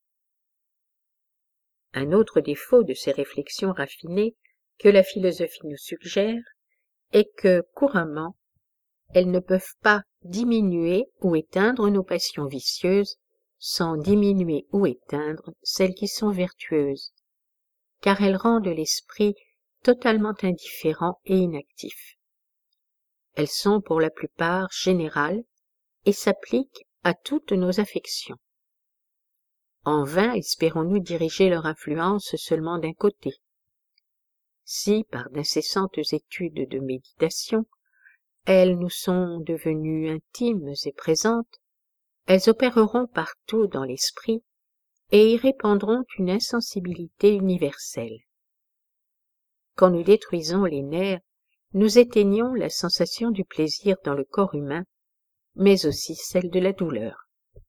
Un autre défaut de ces réflexions raffinées que la philosophie nous suggère est que, couramment, elles ne peuvent pas diminuer ou éteindre nos passions vicieuses sans diminuer ou éteindre celles qui sont vertueuses, car elles rendent l'esprit totalement indifférent et inactif. Elles sont pour la plupart générales et s'appliquent à toutes nos affections. En vain espérons-nous diriger leur influence seulement d'un côté. Si, par d'incessantes études de méditation, elles nous sont devenues intimes et présentes, elles opéreront partout dans l'esprit et y répandront une insensibilité universelle. Quand nous détruisons les nerfs, nous éteignons la sensation du plaisir dans le corps humain, mais aussi celle de la douleur.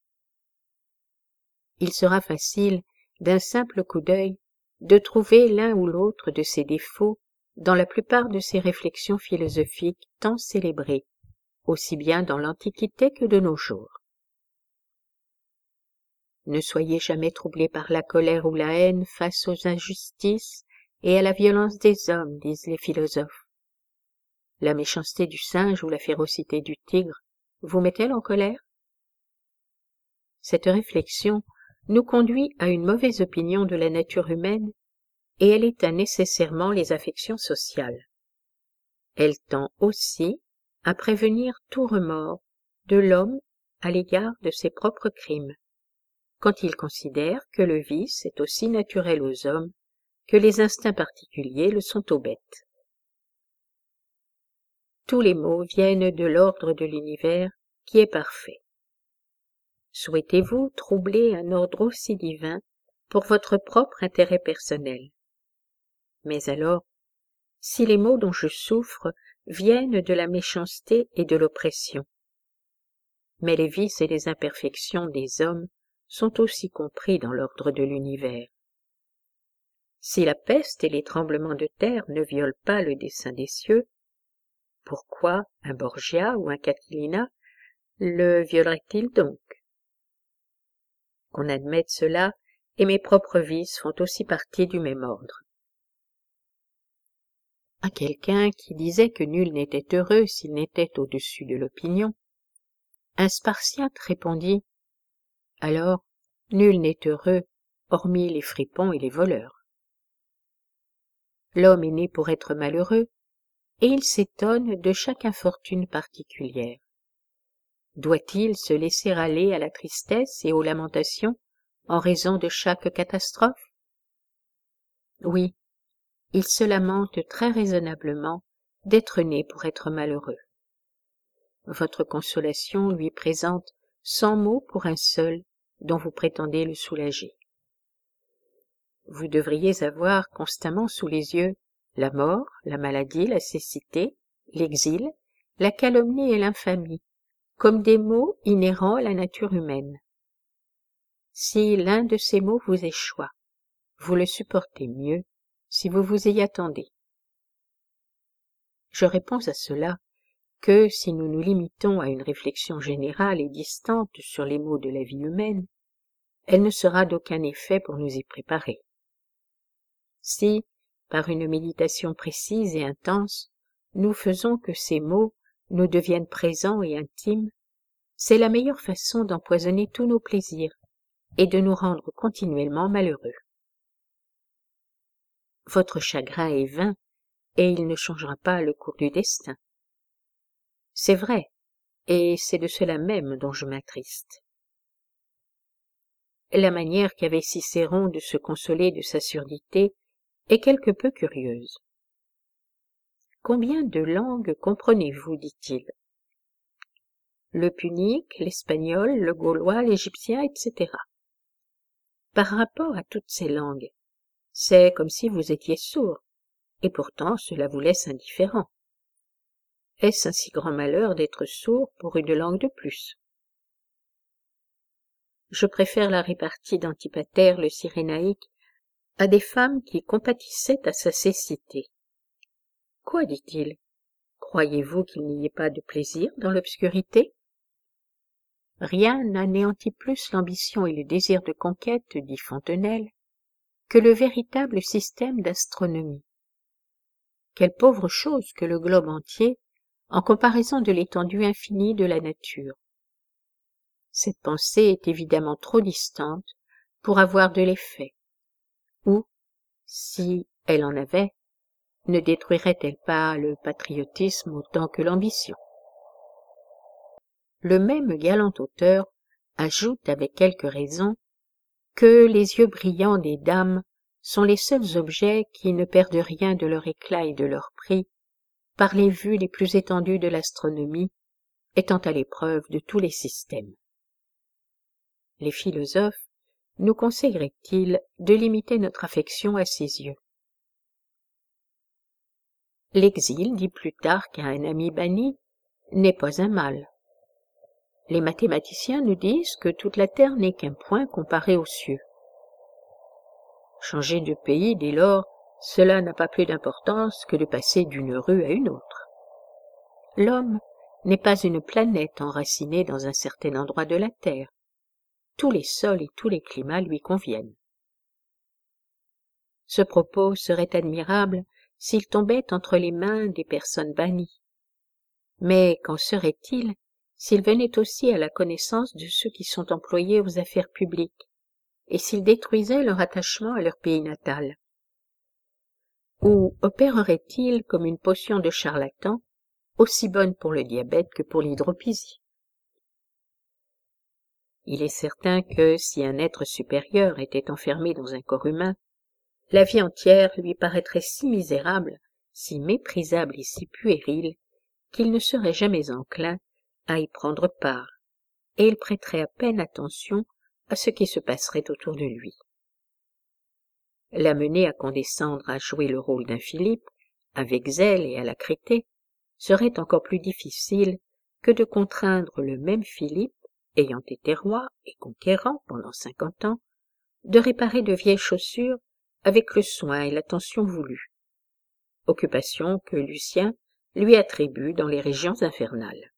Il sera facile, d'un simple coup d'œil, de trouver l'un ou l'autre de ces défauts dans la plupart de ces réflexions philosophiques tant célébrées, aussi bien dans l'Antiquité que de nos jours. Ne soyez jamais troublés par la colère ou la haine face aux injustices et à la violence des hommes, disent les philosophes. La méchanceté du singe ou la férocité du tigre vous met-elle en colère? Cette réflexion nous conduit à une mauvaise opinion de la nature humaine et elle éteint nécessairement les affections sociales. Elle tend aussi à prévenir tout remords de l'homme à l'égard de ses propres crimes, quand il considère que le vice est aussi naturel aux hommes que les instincts particuliers le sont aux bêtes. Tous les maux viennent de l'ordre de l'univers qui est parfait. Souhaitez-vous troubler un ordre aussi divin pour votre propre intérêt personnel? Mais alors, si les maux dont je souffre viennent de la méchanceté et de l'oppression, mais les vices et les imperfections des hommes sont aussi compris dans l'ordre de l'univers. Si la peste et les tremblements de terre ne violent pas le dessein des cieux, pourquoi un Borgia ou un Catilina le violerait-il donc? Qu'on admette cela, et mes propres vices font aussi partie du même ordre. À quelqu'un qui disait que nul n'était heureux s'il n'était au-dessus de l'opinion, un Spartiate répondit: « Alors, nul n'est heureux, hormis les fripons et les voleurs. » L'homme est né pour être malheureux, et il s'étonne de chaque infortune particulière. Doit-il se laisser aller à la tristesse et aux lamentations en raison de chaque catastrophe? Oui, il se lamente très raisonnablement d'être né pour être malheureux. Votre consolation lui présente cent mots pour un seul dont vous prétendez le soulager. Vous devriez avoir constamment sous les yeux la mort, la maladie, la cécité, l'exil, la calomnie et l'infamie, comme des maux inhérents à la nature humaine. Si l'un de ces maux vous échoua, vous le supportez mieux si vous vous y attendez. Je réponds à cela que si nous nous limitons à une réflexion générale et distante sur les maux de la vie humaine, elle ne sera d'aucun effet pour nous y préparer. Si, par une méditation précise et intense, nous faisons que ces maux nous deviennent présents et intimes, c'est la meilleure façon d'empoisonner tous nos plaisirs et de nous rendre continuellement malheureux. Votre chagrin est vain et il ne changera pas le cours du destin. C'est vrai, et c'est de cela même dont je m'attriste. La manière qu'avait Cicéron de se consoler de sa surdité est quelque peu curieuse. Combien de langues comprenez-vous, dit-il? Le punique, l'espagnol, le gaulois, l'égyptien, et cetera. Par rapport à toutes ces langues, c'est comme si vous étiez sourd, et pourtant cela vous laisse indifférent. Est-ce un si grand malheur d'être sourd pour une langue de plus? Je préfère la répartie d'Antipater le Cyrénaïque à des femmes qui compatissaient à sa cécité. Quoi, dit-il? Croyez-vous qu'il n'y ait pas de plaisir dans l'obscurité? Rien n'anéantit plus l'ambition et le désir de conquête, dit Fontenelle, que le véritable système d'astronomie. Quelle pauvre chose que le globe entier en comparaison de l'étendue infinie de la nature. Cette pensée est évidemment trop distante pour avoir de l'effet, ou, si elle en avait, ne détruirait-elle pas le patriotisme autant que l'ambition? Le même galant auteur ajoute avec quelque raison que les yeux brillants des dames sont les seuls objets qui ne perdent rien de leur éclat et de leur prix par les vues les plus étendues de l'astronomie, étant à l'épreuve de tous les systèmes. Les philosophes nous conseilleraient-ils de limiter notre affection à ces yeux? L'exil, dit Plutarque à un ami banni, n'est pas un mal. Les mathématiciens nous disent que toute la terre n'est qu'un point comparé aux cieux. Changer de pays, dès lors, cela n'a pas plus d'importance que de passer d'une rue à une autre. L'homme n'est pas une planète enracinée dans un certain endroit de la terre. Tous les sols et tous les climats lui conviennent. Ce propos serait admirable s'il tombait entre les mains des personnes bannies. Mais qu'en serait-il s'il venait aussi à la connaissance de ceux qui sont employés aux affaires publiques, et s'il détruisait leur attachement à leur pays natal? Ou opérerait-il comme une potion de charlatan, aussi bonne pour le diabète que pour l'hydropisie? Il est certain que si un être supérieur était enfermé dans un corps humain, la vie entière lui paraîtrait si misérable, si méprisable et si puérile, qu'il ne serait jamais enclin à y prendre part, et il prêterait à peine attention à ce qui se passerait autour de lui. L'amener à condescendre à jouer le rôle d'un Philippe, avec zèle et alacrité, serait encore plus difficile que de contraindre le même Philippe, ayant été roi et conquérant pendant cinquante ans, de réparer de vieilles chaussures avec le soin et l'attention voulus, occupation que Lucien lui attribue dans les régions infernales.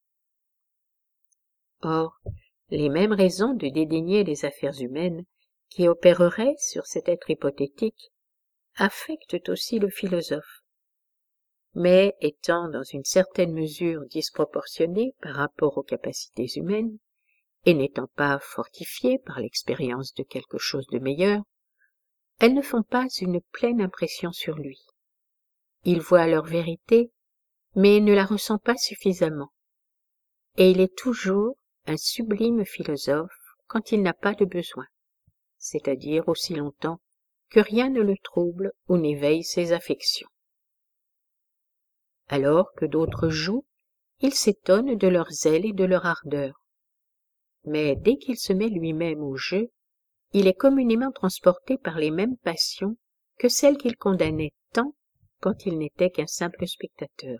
Or, les mêmes raisons de dédaigner les affaires humaines qui opéreraient sur cet être hypothétique affectent aussi le philosophe, mais étant dans une certaine mesure disproportionnées par rapport aux capacités humaines, et n'étant pas fortifiées par l'expérience de quelque chose de meilleur, elles ne font pas une pleine impression sur lui. Il voit leur vérité, mais ne la ressent pas suffisamment, et il est toujours un sublime philosophe quand il n'a pas de besoin, c'est-à-dire aussi longtemps que rien ne le trouble ou n'éveille ses affections. Alors que d'autres jouent, il s'étonne de leur zèle et de leur ardeur. Mais dès qu'il se met lui-même au jeu, il est communément transporté par les mêmes passions que celles qu'il condamnait tant quand il n'était qu'un simple spectateur.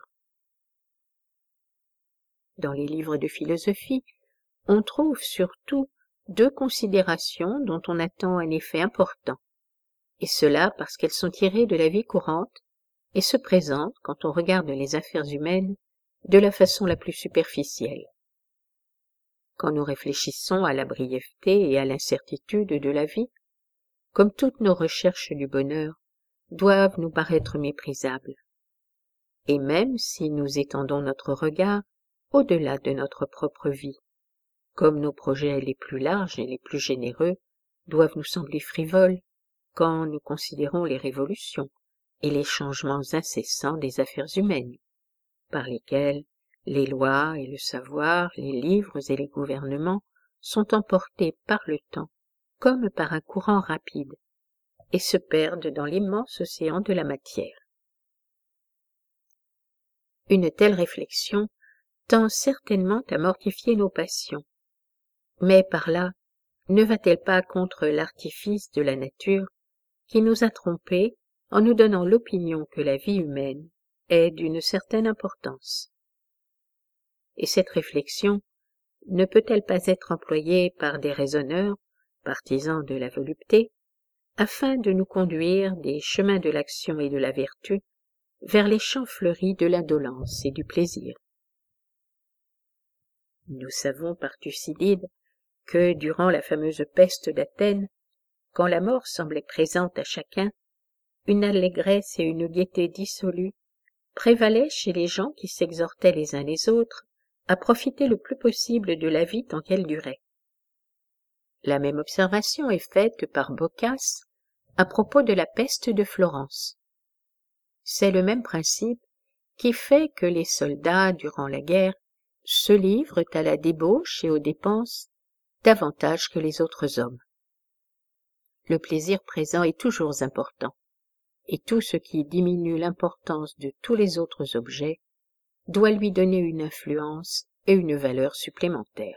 Dans les livres de philosophie, on trouve surtout deux considérations dont on attend un effet important, et cela parce qu'elles sont tirées de la vie courante et se présentent, quand on regarde les affaires humaines, de la façon la plus superficielle. Quand nous réfléchissons à la brièveté et à l'incertitude de la vie, comme toutes nos recherches du bonheur doivent nous paraître méprisables. Et même si nous étendons notre regard au-delà de notre propre vie, comme nos projets les plus larges et les plus généreux doivent nous sembler frivoles quand nous considérons les révolutions et les changements incessants des affaires humaines, par lesquels les lois et le savoir, les livres et les gouvernements sont emportés par le temps comme par un courant rapide et se perdent dans l'immense océan de la matière. Une telle réflexion tend certainement à mortifier nos passions, mais par là ne va-t-elle pas contre l'artifice de la nature qui nous a trompés en nous donnant l'opinion que la vie humaine est d'une certaine importance? Et cette réflexion ne peut-elle pas être employée par des raisonneurs, partisans de la volupté, afin de nous conduire des chemins de l'action et de la vertu vers les champs fleuris de l'indolence et du plaisir? Nous savons par Thucydide que durant la fameuse peste d'Athènes, quand la mort semblait présente à chacun, une allégresse et une gaieté dissolues prévalaient chez les gens qui s'exhortaient les uns les autres à profiter le plus possible de la vie tant qu'elle durait. La même observation est faite par Boccace à propos de la peste de Florence. C'est le même principe qui fait que les soldats, durant la guerre, se livrent à la débauche et aux dépenses davantage que les autres hommes. Le plaisir présent est toujours important, et tout ce qui diminue l'importance de tous les autres objets doit lui donner une influence et une valeur supplémentaires.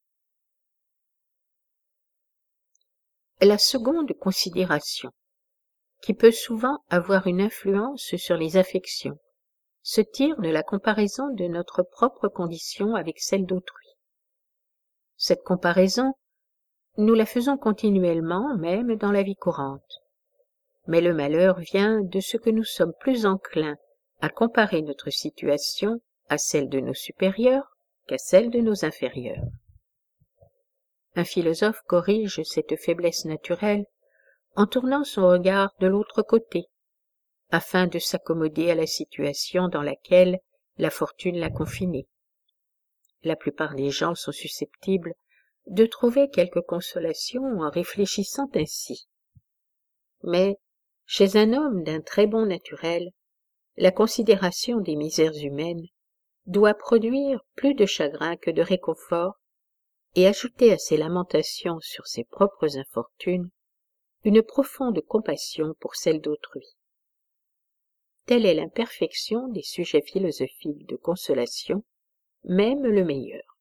La seconde considération, qui peut souvent avoir une influence sur les affections, se tire de la comparaison de notre propre condition avec celle d'autrui. Cette comparaison, nous la faisons continuellement, même dans la vie courante. Mais le malheur vient de ce que nous sommes plus enclins à comparer notre situation à celle de nos supérieurs qu'à celle de nos inférieurs. Un philosophe corrige cette faiblesse naturelle en tournant son regard de l'autre côté, afin de s'accommoder à la situation dans laquelle la fortune l'a confiné. La plupart des gens sont susceptibles de trouver quelque consolation en réfléchissant ainsi. Mais, chez un homme d'un très bon naturel, la considération des misères humaines doit produire plus de chagrin que de réconfort et ajouter à ses lamentations sur ses propres infortunes une profonde compassion pour celles d'autrui. Telle est l'imperfection des sujets philosophiques de consolation, même le meilleur.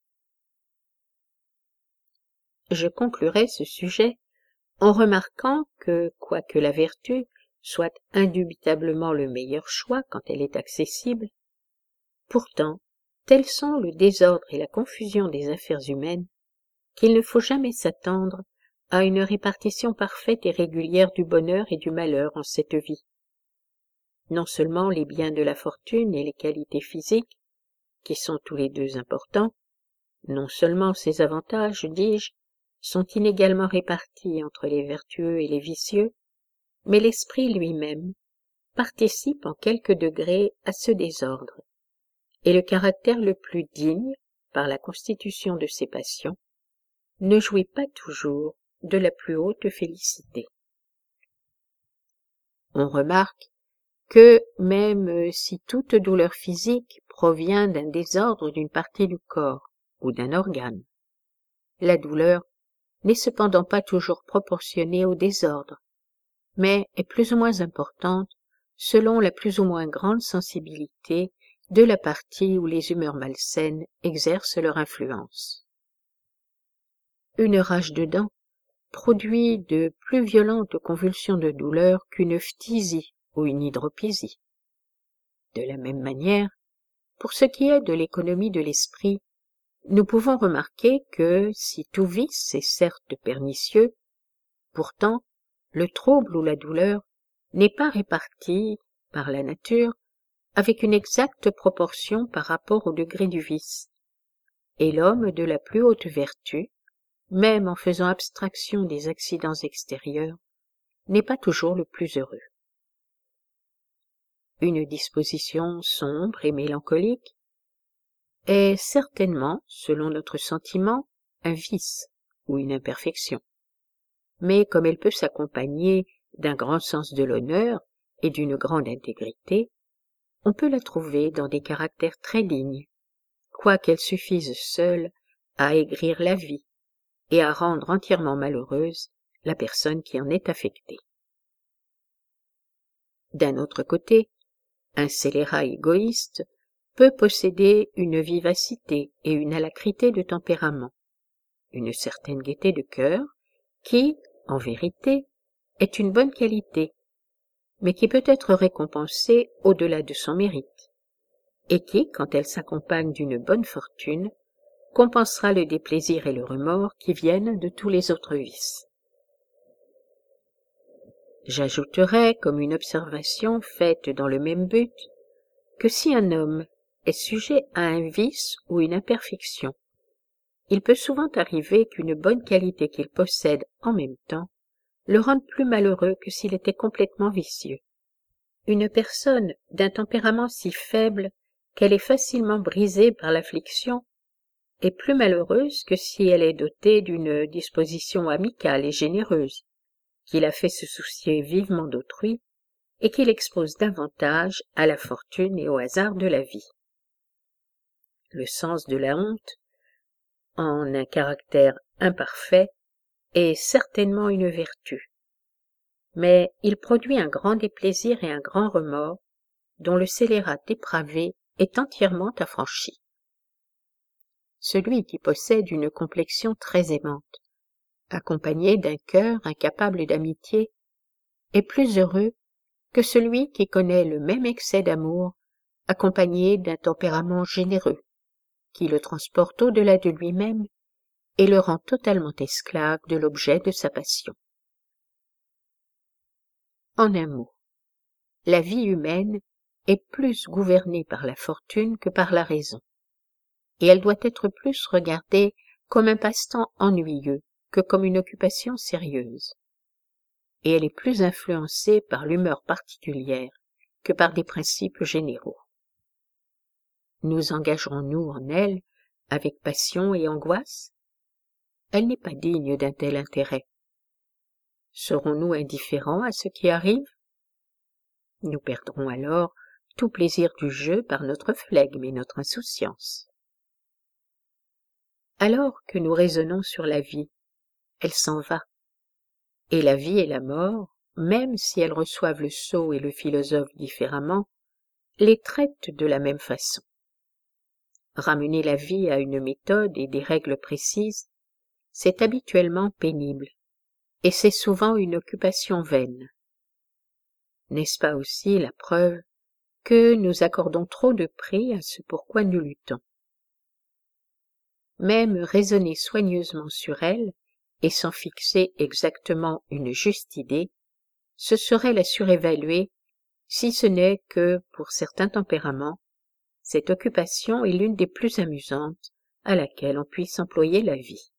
Je conclurai ce sujet en remarquant que, quoique la vertu soit indubitablement le meilleur choix quand elle est accessible, pourtant, tels sont le désordre et la confusion des affaires humaines qu'il ne faut jamais s'attendre à une répartition parfaite et régulière du bonheur et du malheur en cette vie. Non seulement les biens de la fortune et les qualités physiques, qui sont tous les deux importants, non seulement ces avantages, dis-je, sont inégalement répartis entre les vertueux et les vicieux, mais l'esprit lui-même participe en quelque degré à ce désordre, et le caractère le plus digne, par la constitution de ses passions, ne jouit pas toujours de la plus haute félicité. On remarque que, même si toute douleur physique provient d'un désordre d'une partie du corps ou d'un organe, la douleur n'est cependant pas toujours proportionnée au désordre, mais est plus ou moins importante selon la plus ou moins grande sensibilité de la partie où les humeurs malsaines exercent leur influence. Une rage de dents produit de plus violentes convulsions de douleur qu'une phtisie ou une hydropésie. De la même manière, pour ce qui est de l'économie de l'esprit, nous pouvons remarquer que, si tout vice est certes pernicieux, pourtant le trouble ou la douleur n'est pas réparti, par la nature, avec une exacte proportion par rapport au degré du vice, et l'homme de la plus haute vertu, même en faisant abstraction des accidents extérieurs, n'est pas toujours le plus heureux. Une disposition sombre et mélancolique est certainement, selon notre sentiment, un vice ou une imperfection. Mais comme elle peut s'accompagner d'un grand sens de l'honneur et d'une grande intégrité, on peut la trouver dans des caractères très dignes, quoiqu'elle suffise seule à aigrir la vie et à rendre entièrement malheureuse la personne qui en est affectée. D'un autre côté, un scélérat égoïste peut posséder une vivacité et une alacrité de tempérament, une certaine gaieté de cœur, qui, en vérité, est une bonne qualité, mais qui peut être récompensée au-delà de son mérite, et qui, quand elle s'accompagne d'une bonne fortune, compensera le déplaisir et le remords qui viennent de tous les autres vices. J'ajouterai, comme une observation faite dans le même but, que si un homme est sujet à un vice ou une imperfection, il peut souvent arriver qu'une bonne qualité qu'il possède en même temps le rende plus malheureux que s'il était complètement vicieux. Une personne d'un tempérament si faible qu'elle est facilement brisée par l'affliction est plus malheureuse que si elle est dotée d'une disposition amicale et généreuse, qui la fait se soucier vivement d'autrui et qui l'expose davantage à la fortune et au hasard de la vie. Le sens de la honte, en un caractère imparfait, est certainement une vertu, mais il produit un grand déplaisir et un grand remords dont le scélérat dépravé est entièrement affranchi. Celui qui possède une complexion très aimante, accompagné d'un cœur incapable d'amitié, est plus heureux que celui qui connaît le même excès d'amour, accompagné d'un tempérament généreux, qui le transporte au-delà de lui-même et le rend totalement esclave de l'objet de sa passion. En un mot, la vie humaine est plus gouvernée par la fortune que par la raison, et elle doit être plus regardée comme un passe-temps ennuyeux que comme une occupation sérieuse. et elle est plus influencée par l'humeur particulière que par des principes généraux. Nous engagerons-nous en elle avec passion et angoisse? Elle n'est pas digne d'un tel intérêt. Serons-nous indifférents à ce qui arrive? Nous perdrons alors tout plaisir du jeu par notre flegme et notre insouciance. Alors que nous raisonnons sur la vie, elle s'en va, et la vie et la mort, même si elles reçoivent le sot et le philosophe différemment, les traitent de la même façon. Ramener la vie à une méthode et des règles précises, c'est habituellement pénible, et c'est souvent une occupation vaine. N'est-ce pas aussi la preuve que nous accordons trop de prix à ce pourquoi nous luttons? Même raisonner soigneusement sur elle, et s'en fixer exactement une juste idée, ce serait la surévaluer, si ce n'est que, pour certains tempéraments, cette occupation est l'une des plus amusantes à laquelle on puisse employer la vie.